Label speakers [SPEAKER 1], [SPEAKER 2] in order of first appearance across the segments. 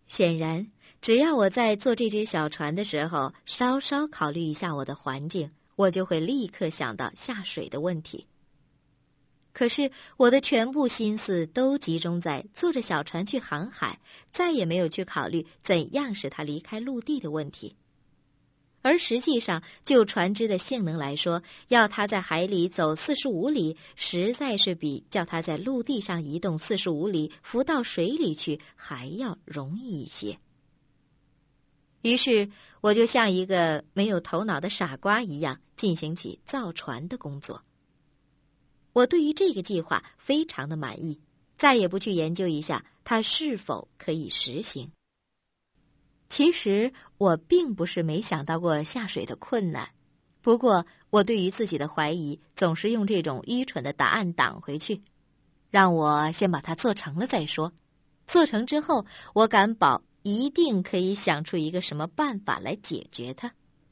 [SPEAKER 1] 显然，只要我在做这只小船的时候稍稍考虑一下我的环境，我就会立刻想到下水的问题。可是我的全部心思都集中在坐着小船去航海，再也没有去考虑怎样使它离开陆地的问题。而实际上，就船只的性能来说，要它在海里走45里，实在是比叫它在陆地上移动45里浮到水里去还要容易一些。于是，我就像一个没有头脑的傻瓜一样，进行起造船的工作。我对于这个计划非常的满意，再也不去研究一下它是否可以实行。其实我并不是没想到过下水的困难，不过我对于自己的怀疑总是用这种愚蠢的答案挡回去，让我先把它做成了再说。做成之后，我敢保一定可以想出一个什么办法来解决它。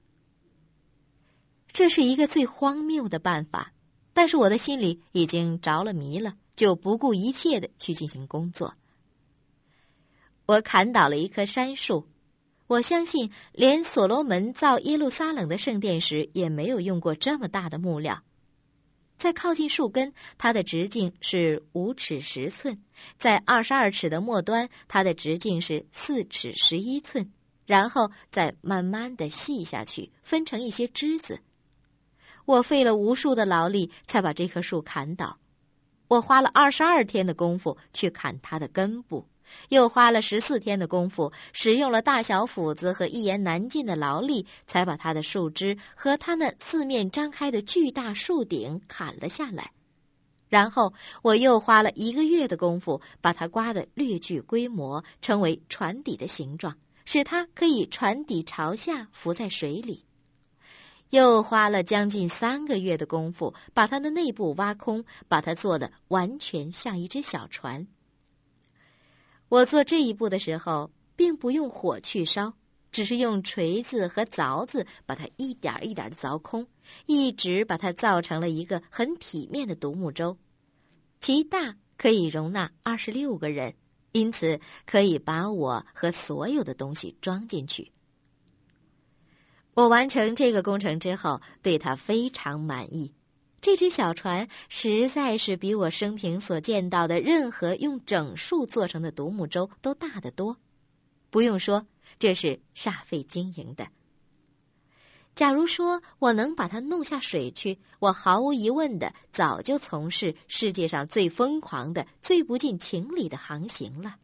[SPEAKER 1] 这是一个最荒谬的办法，但是我的心里已经着了迷了，就不顾一切的去进行工作。我砍倒了一棵杉树。我相信连所罗门造耶路撒冷的圣殿时也没有用过这么大的木料。在靠近树根，它的直径是5尺10寸，在22尺的末端，它的直径是4尺11寸，然后再慢慢的细下去，分成一些枝子。我费了无数的劳力才把这棵树砍倒。我花了22天的功夫去砍它的根部，又花了14天的功夫，使用了大小斧子和一言难尽的劳力，才把它的树枝和它那四面张开的巨大树顶砍了下来。然后我又花了1个月的功夫，把它刮得略具规模，成为船底的形状，使它可以船底朝下浮在水里。又花了将近3个月的功夫，把它的内部挖空，把它做得完全像一只小船。我做这一步的时候，并不用火去烧，只是用锤子和凿子把它一点一点的凿空，一直把它造成了一个很体面的独木舟，其大可以容纳26个人，因此可以把我和所有的东西装进去。我完成这个工程之后，对它非常满意。这只小船实在是比我生平所见到的任何用整树做成的独木舟都大得多。不用说，这是煞费经营的。假如说我能把它弄下水去，我毫无疑问的早就从事世界上最疯狂的、最不近情理的航行了。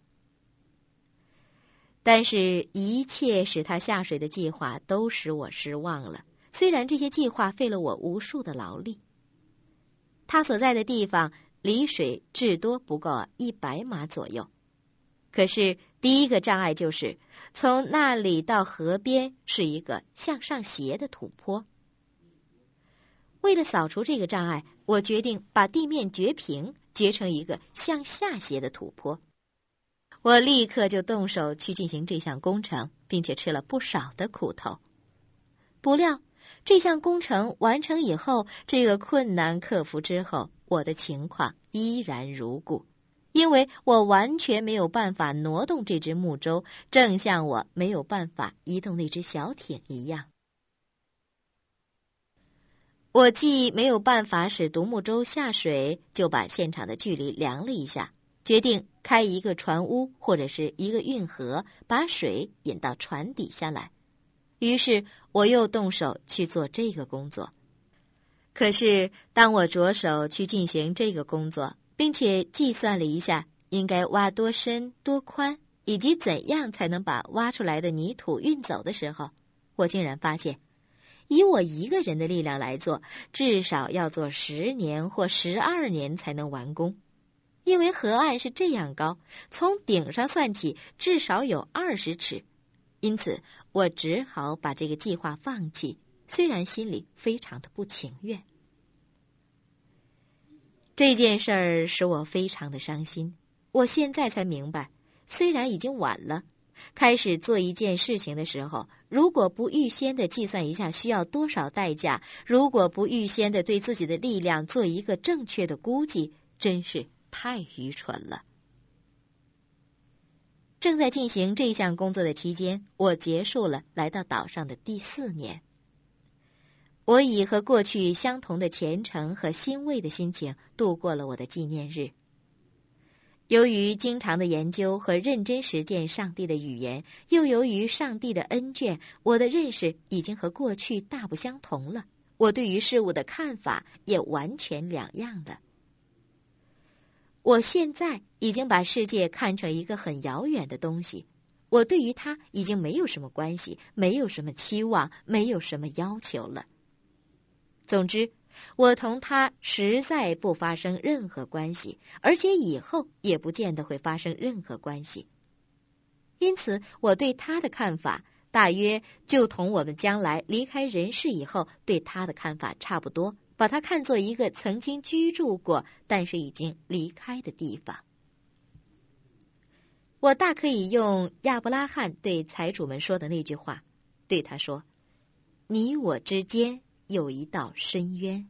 [SPEAKER 1] 但是，一切使它下水的计划都使我失望了，虽然这些计划费了我无数的劳力。它所在的地方离水至多不够100码左右，可是第一个障碍就是从那里到河边是一个向上斜的土坡。为了扫除这个障碍，我决定把地面掘平，掘成一个向下斜的土坡。我立刻就动手去进行这项工程，并且吃了不少的苦头。不料这项工程完成以后，这个困难克服之后，我的情况依然如故，因为我完全没有办法挪动这只木舟，正像我没有办法移动那只小艇一样。我既没有办法使独木舟下水，就把现场的距离量了一下，决定开一个船坞或者是一个运河，把水引到船底下来。于是我又动手去做这个工作。可是当我着手去进行这个工作，并且计算了一下应该挖多深多宽，以及怎样才能把挖出来的泥土运走的时候，我竟然发现，以我一个人的力量来做，至少要做10年或12年才能完工。因为河岸是这样高，从顶上算起至少有20尺，因此我只好把这个计划放弃，虽然心里非常的不情愿。这件事儿使我非常的伤心。我现在才明白，虽然已经晚了，开始做一件事情的时候，如果不预先的计算一下需要多少代价，如果不预先的对自己的力量做一个正确的估计，真是太愚蠢了。 正在进行这项工作的期间，我结束了来到岛上的第4年。我以和过去相同的虔诚和欣慰的心情度过了我的纪念日。由于经常的研究和认真实践上帝的语言，又由于上帝的恩眷，我的认识已经和过去大不相同了。我对于事物的看法也完全两样了。我现在已经把世界看成一个很遥远的东西，我对于它已经没有什么关系，没有什么期望，没有什么要求了。总之，我同他实在不发生任何关系，而且以后也不见得会发生任何关系。因此，我对他的看法大约就同我们将来离开人世以后对他的看法差不多，把他看作一个曾经居住过但是已经离开的地方。我大可以用亚伯拉罕对财主们说的那句话，对他说：你我之间有一道深渊。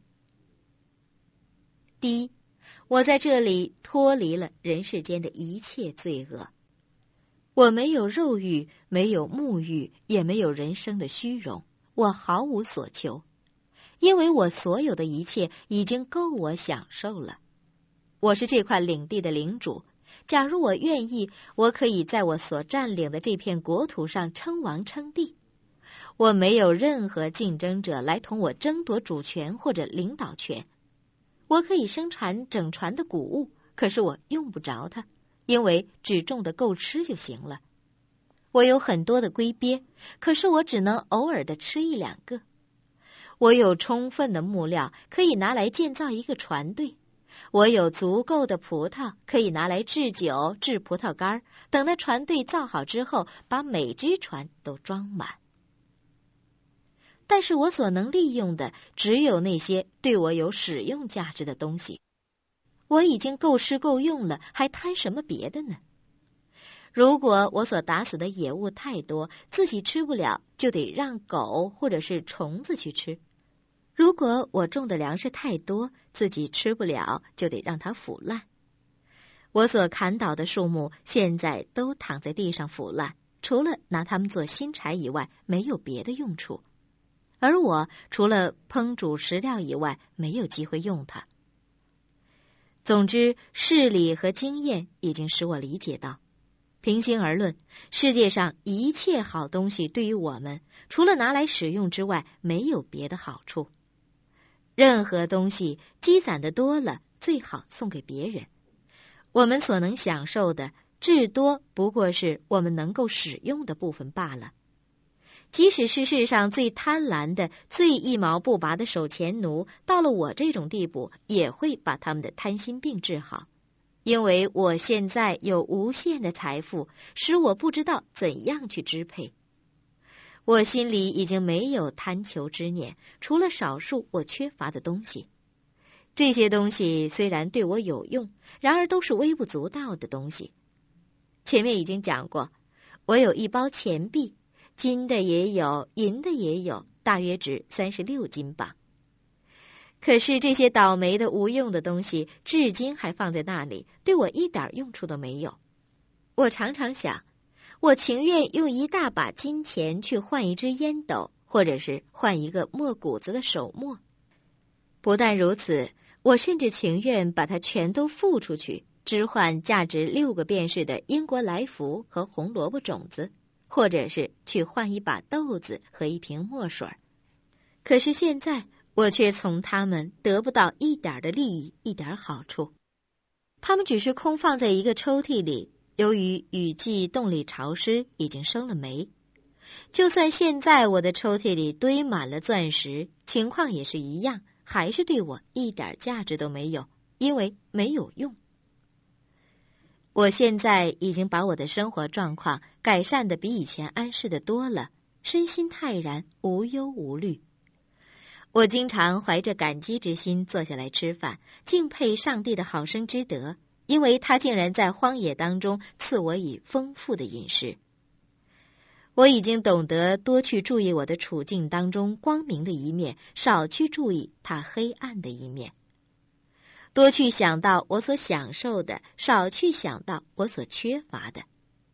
[SPEAKER 1] 第一，我在这里脱离了人世间的一切罪恶。我没有肉欲，没有目欲，也没有人生的虚荣，我毫无所求，因为我所有的一切已经够我享受了。我是这块领地的领主，假如我愿意，我可以在我所占领的这片国土上称王称帝。我没有任何竞争者来同我争夺主权或者领导权。我可以生产整船的谷物，可是我用不着它，因为只种得够吃就行了。我有很多的龟鳖，可是我只能偶尔的吃1、2个。我有充分的木料，可以拿来建造一个船队。我有足够的葡萄，可以拿来制酒、制葡萄干，等那船队造好之后，把每只船都装满。但是我所能利用的只有那些对我有使用价值的东西。我已经够吃够用了，还贪什么别的呢？如果我所打死的野物太多，自己吃不了，就得让狗或者是虫子去吃。如果我种的粮食太多，自己吃不了，就得让它腐烂。我所砍倒的树木现在都躺在地上腐烂，除了拿它们做新柴以外，没有别的用处。而我除了烹煮食料以外，没有机会用它。总之，事理和经验已经使我理解到，平心而论，世界上一切好东西对于我们，除了拿来使用之外，没有别的好处。任何东西积攒的多了，最好送给别人。我们所能享受的，至多不过是我们能够使用的部分罢了。即使是世上最贪婪的、最一毛不拔的守钱奴，到了我这种地步，也会把他们的贪心病治好。因为我现在有无限的财富，使我不知道怎样去支配。我心里已经没有贪求之念，除了少数我缺乏的东西。这些东西虽然对我有用，然而都是微不足道的东西。前面已经讲过，我有1包钱币，金的也有，银的也有，大约值36金镑。可是这些倒霉的无用的东西，至今还放在那里，对我一点用处都没有。我常常想，我情愿用一大把金钱去换一只烟斗，或者是换一个磨谷子的手磨。不但如此，我甚至情愿把它全都付出去，只换价值6个便士的英国来福和红萝卜种子，或者是去换一把豆子和一瓶墨水。可是现在我却从他们得不到一点的利益，一点好处。他们只是空放在一个抽屉里，由于雨季冻里潮湿，已经生了霉。就算现在我的抽屉里堆满了钻石，情况也是一样，还是对我一点价值都没有，因为没有用。我现在已经把我的生活状况改善得比以前安适得多了，身心泰然，无忧无虑。我经常怀着感激之心坐下来吃饭，敬佩上帝的好生之德，因为他竟然在荒野当中赐我以丰富的饮食。我已经懂得多去注意我的处境当中光明的一面，少去注意它黑暗的一面。多去想到我所享受的，少去想到我所缺乏的。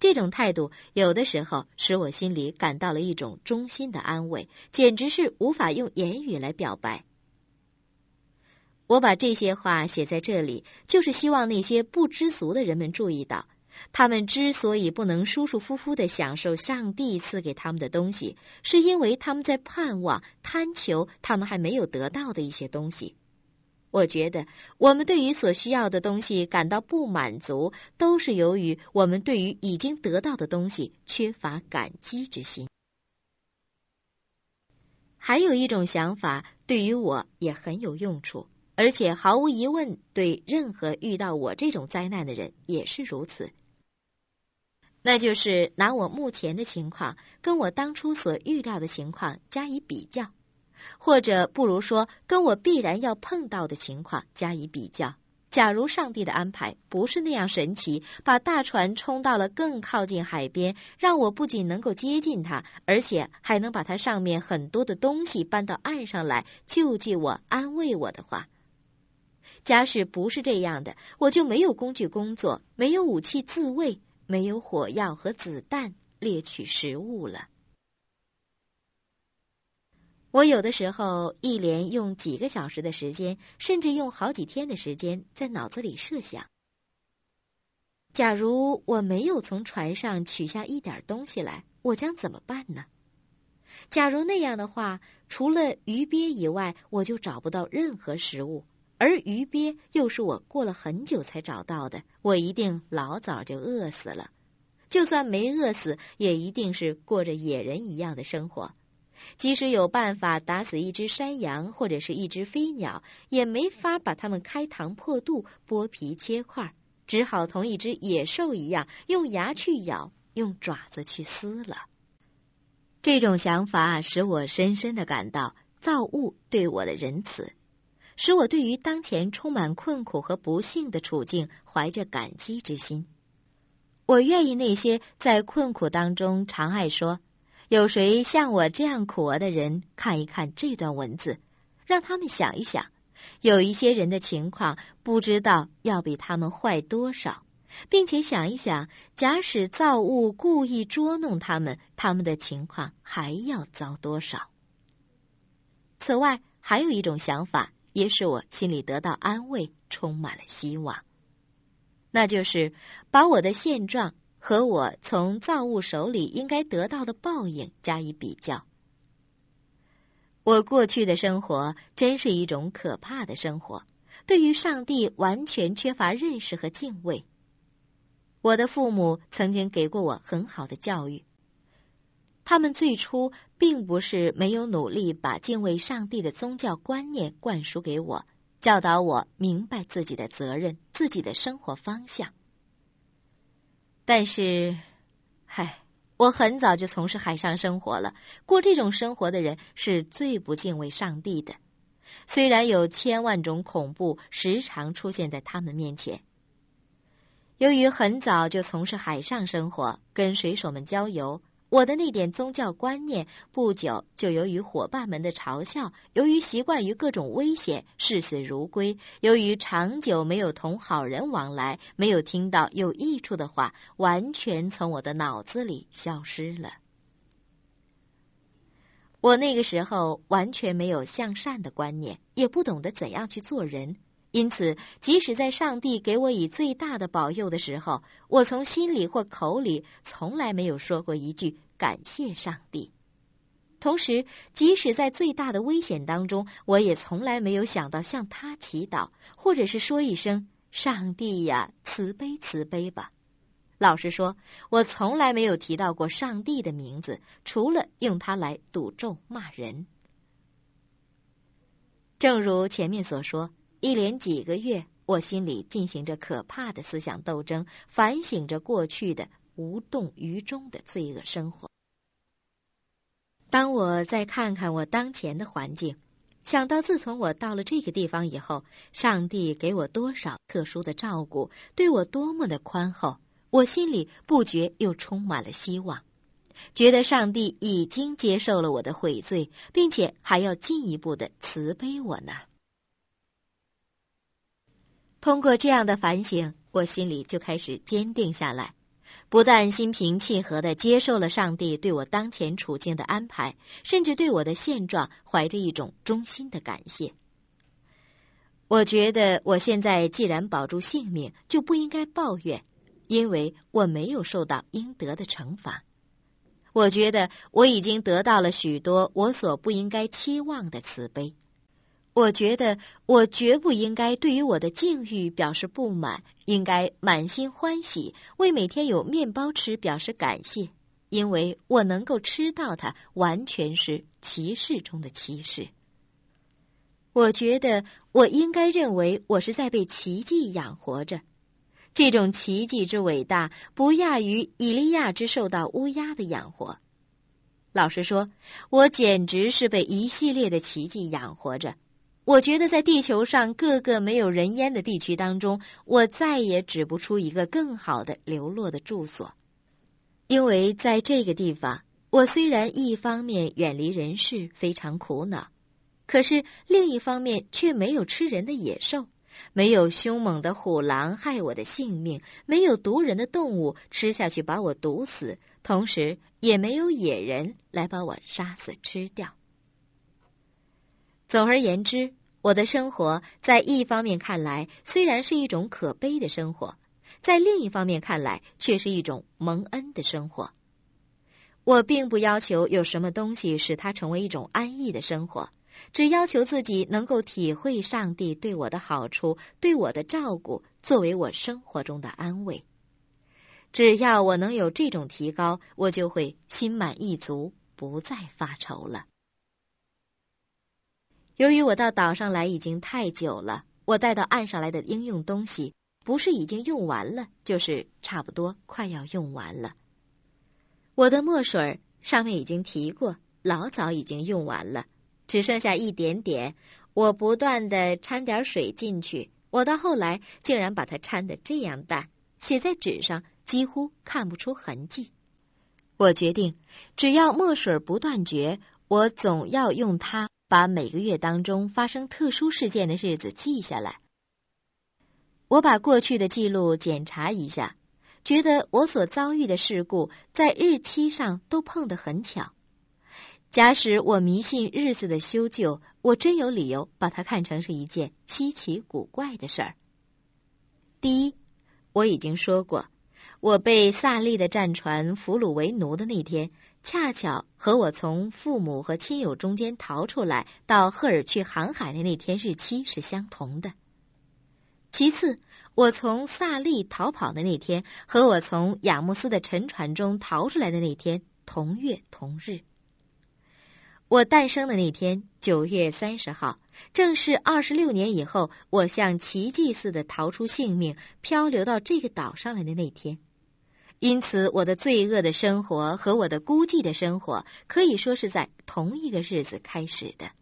[SPEAKER 1] 这种态度有的时候使我心里感到了一种衷心的安慰，简直是无法用言语来表白。我把这些话写在这里，就是希望那些不知足的人们注意到，他们之所以不能舒舒服服地享受上帝赐给他们的东西，是因为他们在盼望、贪求他们还没有得到的一些东西。我觉得我们对于所需要的东西感到不满足，都是由于我们对于已经得到的东西缺乏感激之心。还有一种想法对于我也很有用处，而且毫无疑问对任何遇到我这种灾难的人也是如此。那就是拿我目前的情况跟我当初所预料的情况加以比较，或者不如说跟我必然要碰到的情况加以比较。假如上帝的安排不是那样神奇，把大船冲到了更靠近海边，让我不仅能够接近它，而且还能把它上面很多的东西搬到岸上来，救济我、安慰我的话，假使不是这样的，我就没有工具工作，没有武器自卫，没有火药和子弹猎取食物了。我有的时候一连用几个小时的时间，甚至用好几天的时间在脑子里设想，假如我没有从船上取下一点东西来，我将怎么办呢？假如那样的话，除了鱼鳖以外，我就找不到任何食物，而鱼鳖又是我过了很久才找到的，我一定老早就饿死了。就算没饿死，也一定是过着野人一样的生活。即使有办法打死一只山羊或者是一只飞鸟，也没法把它们开膛破肚、剥皮切块，只好同一只野兽一样，用牙去咬，用爪子去撕了。这种想法使我深深地感到造物对我的仁慈，使我对于当前充满困苦和不幸的处境怀着感激之心。我愿意那些在困苦当中常爱说有谁像我这样苦的人看一看这段文字，让他们想一想，有一些人的情况不知道要比他们坏多少，并且想一想，假使造物故意捉弄他们，他们的情况还要糟多少。此外，还有一种想法也使我心里得到安慰，充满了希望，那就是把我的现状和我从造物手里应该得到的报应加以比较。我过去的生活真是一种可怕的生活，对于上帝完全缺乏认识和敬畏。我的父母曾经给过我很好的教育，他们最初并不是没有努力把敬畏上帝的宗教观念灌输给我，教导我明白自己的责任、自己的生活方向。但是，我很早就从事海上生活了，过这种生活的人是最不敬畏上帝的，虽然有千万种恐怖时常出现在他们面前。由于很早就从事海上生活，跟水手们交游，我的那点宗教观念不久就由于伙伴们的嘲笑，由于习惯于各种危险视死如归，由于长久没有同好人往来，没有听到有益处的话，完全从我的脑子里消失了。我那个时候完全没有向善的观念，也不懂得怎样去做人，因此即使在上帝给我以最大的保佑的时候，我从心里或口里从来没有说过一句感谢上帝。同时，即使在最大的危险当中，我也从来没有想到向他祈祷，或者是说一声上帝呀，慈悲慈悲吧。老实说，我从来没有提到过上帝的名字，除了用它来赌咒骂人。正如前面所说，一连几个月，我心里进行着可怕的思想斗争，反省着过去的无动于衷的罪恶生活。当我再看看我当前的环境，想到自从我到了这个地方以后，上帝给我多少特殊的照顾，对我多么的宽厚，我心里不觉又充满了希望，觉得上帝已经接受了我的悔罪，并且还要进一步的慈悲我呢。通过这样的反省，我心里就开始坚定下来， 不但心平气和地接受了上帝对我当前处境的安排，甚至对我的现状怀着一种衷心的感谢。我觉得我现在既然保住性命，就不应该抱怨，因为我没有受到应得的惩罚。我觉得我已经得到了许多我所不应该期望的慈悲。我觉得我绝不应该对于我的境遇表示不满，应该满心欢喜，为每天有面包吃表示感谢，因为我能够吃到它，完全是奇事中的奇事。我觉得我应该认为我是在被奇迹养活着，这种奇迹之伟大，不亚于以利亚之受到乌鸦的养活。老实说，我简直是被一系列的奇迹养活着。我觉得在地球上各个没有人烟的地区当中，我再也指不出一个更好的流落的住所。因为在这个地方，我虽然一方面远离人世，非常苦恼，可是另一方面却没有吃人的野兽，没有凶猛的虎狼害我的性命，没有毒人的动物吃下去把我毒死，同时也没有野人来把我杀死吃掉。总而言之，我的生活在一方面看来虽然是一种可悲的生活，在另一方面看来却是一种蒙恩的生活。我并不要求有什么东西使它成为一种安逸的生活，只要求自己能够体会上帝对我的好处，对我的照顾，作为我生活中的安慰。只要我能有这种提高，我就会心满意足，不再发愁了。由于我到岛上来已经太久了，我带到岸上来的应用东西不是已经用完了，就是差不多快要用完了。我的墨水上面已经提过，老早已经用完了，只剩下一点点，我不断地掺点水进去，我到后来竟然把它掺得这样淡，写在纸上几乎看不出痕迹。我决定，只要墨水不断绝，我总要用它把每个月当中发生特殊事件的日子记下来。我把过去的记录检查一下，觉得我所遭遇的事故在日期上都碰得很巧。假使我迷信日子的修旧，我真有理由把它看成是一件稀奇古怪的事儿。第一，我已经说过，我被萨利的战船俘虏为奴的那天，恰巧和我从父母和亲友中间逃出来到赫尔去航海的那天日期是相同的。其次，我从萨利逃跑的那天和我从雅穆斯的沉船中逃出来的那天同月同日。我诞生的那天9月30号，正是26年以后我像奇迹似的逃出性命，漂流到这个岛上来的那天。因此，我的罪恶的生活和我的孤寂的生活可以说是在同一个日子开始的。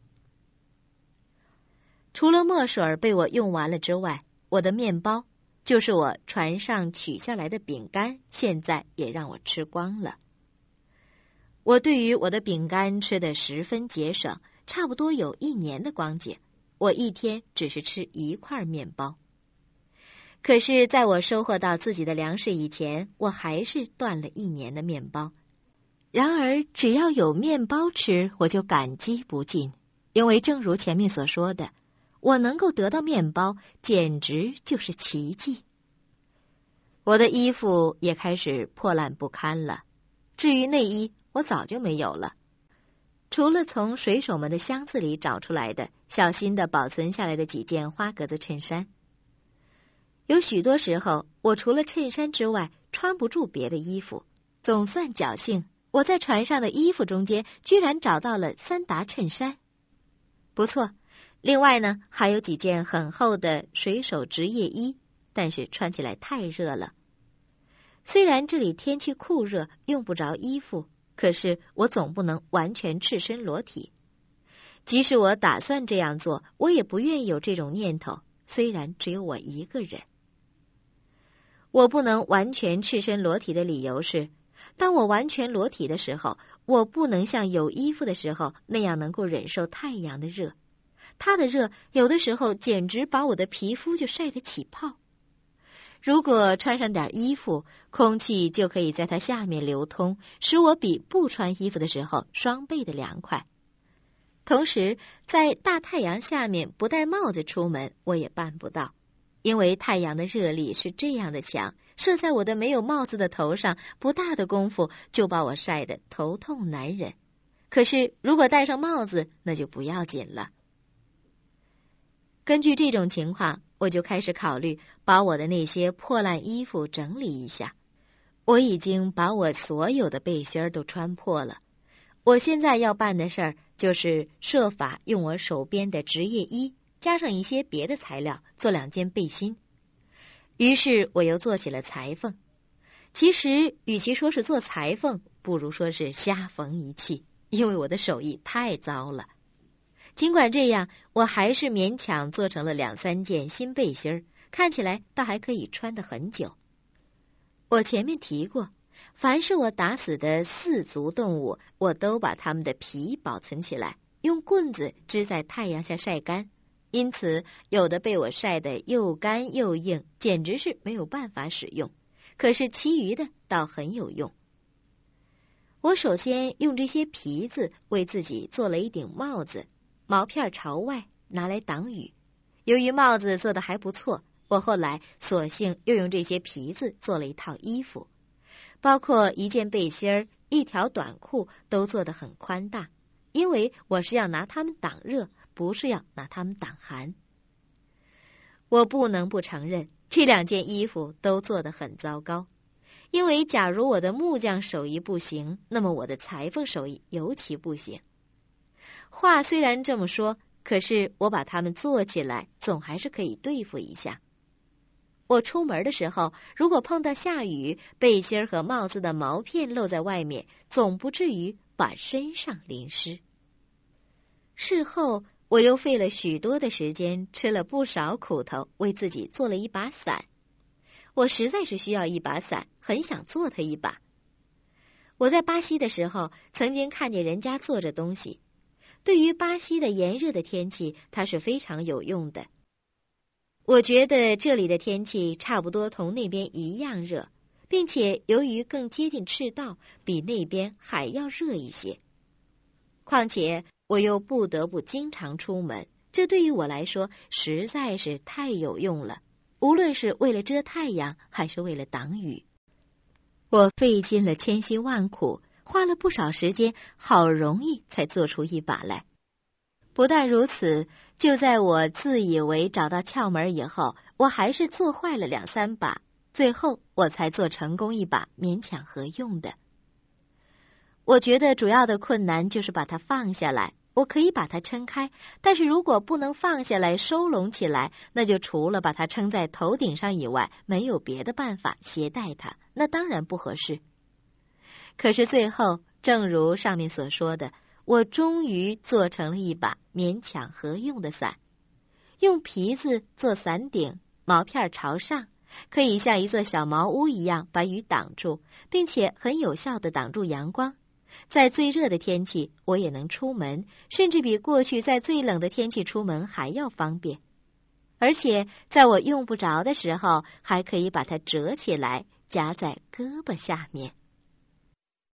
[SPEAKER 1] 除了墨水被我用完了之外，我的面包，就是我船上取下来的饼干，现在也让我吃光了。我对于我的饼干吃得十分节省，差不多有1年的光景，我一天只是吃1块面包。可是在我收获到自己的粮食以前，我还是断了1年的面包。然而只要有面包吃，我就感激不尽，因为正如前面所说的，我能够得到面包，简直就是奇迹。我的衣服也开始破烂不堪了，至于内衣，我早就没有了，除了从水手们的箱子里找出来的，小心地保存下来的几件花格子衬衫。有许多时候，我除了衬衫之外，穿不住别的衣服。总算侥幸，我在船上的衣服中间居然找到了3沓衬衫。不错，另外呢，还有几件很厚的水手职业衣，但是穿起来太热了。虽然这里天气酷热，用不着衣服，可是我总不能完全赤身裸体。即使我打算这样做，我也不愿意有这种念头，虽然只有我一个人。我不能完全赤身裸体的理由是，当我完全裸体的时候，我不能像有衣服的时候那样能够忍受太阳的热。它的热有的时候简直把我的皮肤就晒得起泡。 如果穿上点衣服，空气就可以在它下面流通，使我比不穿衣服的时候双倍的凉快。同时，在大太阳下面不戴帽子出门，我也办不到，因为太阳的热力是这样的强，射在我的没有帽子的头上，不大的功夫就把我晒得头痛难忍。可是如果戴上帽子，那就不要紧了。根据这种情况，我就开始考虑把我的那些破烂衣服整理一下。我已经把我所有的背心都穿破了。我现在要办的事儿就是设法用我手边的职业衣加上一些别的材料做2件背心。于是我又做起了裁缝。其实与其说是做裁缝，不如说是瞎缝一气，因为我的手艺太糟了。尽管这样，我还是勉强做成了2、3件新背心，看起来倒还可以穿得很久。我前面提过，凡是我打死的4足动物，我都把它们的皮保存起来，用棍子支在太阳下晒干，因此有的被我晒得又干又硬，简直是没有办法使用，可是其余的倒很有用。我首先用这些皮子为自己做了一顶帽子，毛片朝外，拿来挡雨。由于帽子做得还不错，我后来索性又用这些皮子做了一套衣服，包括1件背心、1条短裤都做得很宽大，因为我是要拿它们挡热，不是要拿它们挡寒。我不能不承认，这2件衣服都做得很糟糕，因为假如我的木匠手艺不行，那么我的裁缝手艺尤其不行。话虽然这么说，可是我把它们做起来，总还是可以对付一下。我出门的时候，如果碰到下雨，背心和帽子的毛片露在外面，总不至于把身上淋湿。事后，我又费了许多的时间，吃了不少苦头，为自己做了一把伞。我实在是需要一把伞，很想做它一把。我在巴西的时候，曾经看见人家做这东西。对于巴西的炎热的天气，它是非常有用的。我觉得这里的天气差不多同那边一样热，并且由于更接近赤道，比那边还要热一些。况且我又不得不经常出门，这对于我来说实在是太有用了，无论是为了遮太阳，还是为了挡雨。我费尽了千辛万苦，花了不少时间，好容易才做出一把来。不但如此，就在我自以为找到窍门以后，我还是做坏了2、3把，最后我才做成功一把勉强合用的。我觉得主要的困难就是把它放下来。我可以把它撑开，但是如果不能放下来收拢起来，那就除了把它撑在头顶上以外，没有别的办法携带它，那当然不合适。可是最后，正如上面所说的，我终于做成了一把勉强合用的伞。用皮子做伞顶，毛片朝上，可以像一座小茅屋一样把雨挡住，并且很有效地挡住阳光。在最热的天气，我也能出门，甚至比过去在最冷的天气出门还要方便。而且在我用不着的时候，还可以把它折起来，夹在胳膊下面。